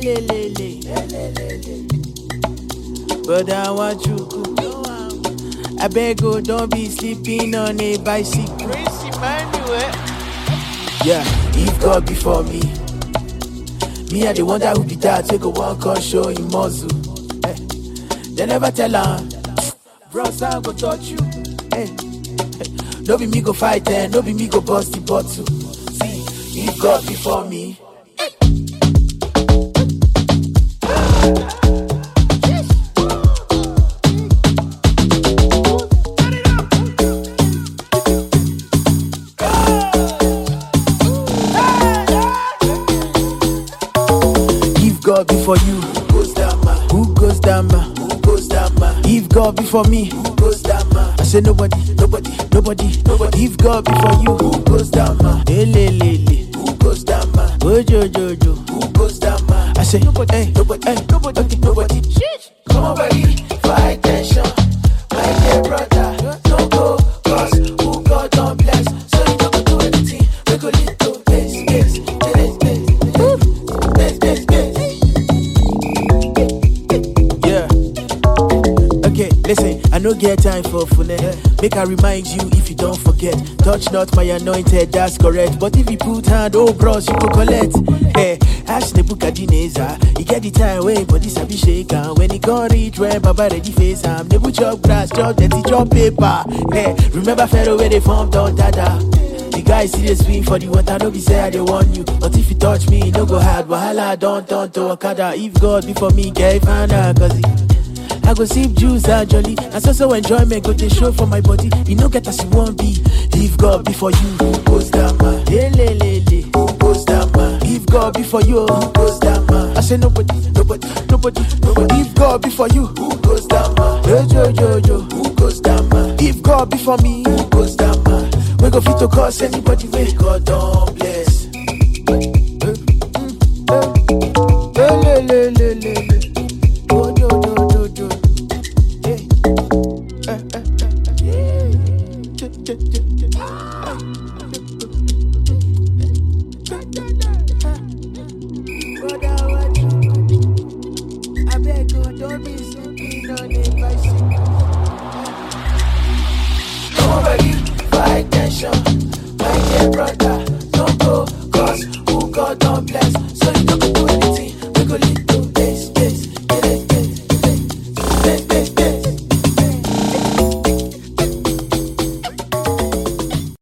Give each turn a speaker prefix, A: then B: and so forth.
A: But I want you. I beg you, don't be sleeping on a bicycle.
B: Prince Emmanuel.
A: Yeah, if God before me, I the wonder who be that. Take a walk or show him muscle. They never tell her, bros, I go touch you. No be me go fight, no be me go bust the bottle. See, if God before me. God before you, who goes down, man? Who goes down, man? Who goes down, man? If God before me, who goes down, man? I say nobody. If God before you, who goes down, man? Who goes down, man? Ojo. Who goes down, man? I say nobody. Sheesh. Come on, buddy, for high tension. My dear brother, don't go, cause who God don't bless. So you don't go do anything. We go lead to place. Listen, I no get time for fullness. Make I remind you if you don't forget. Touch not my anointed, that's correct. But if you put hand, oh bros, you go collect. Ash Nebukadnezar, you get the time way, but this a be shaken. When he gon' reach when Baba ready face him. Nebu chop grass, chop dirty, chop paper. Remember Pharaoh where they formed on Dada. The guy see the swing for the water, no be say I dey warn you. But if you touch me, no go hard. Wahala don't turn to Okada. If God before me, get fana, cause I go sip juice and jolly. And so enjoyment go to show for my body. You know get as you want be. If God before you, who goes down, man? Who goes down, man? If God before you, who goes down, man? I say nobody. If God before you, who goes down, man? Yo. Who goes down, man? If God before me, who goes down, man? We go fit to cause anybody where God don't bless.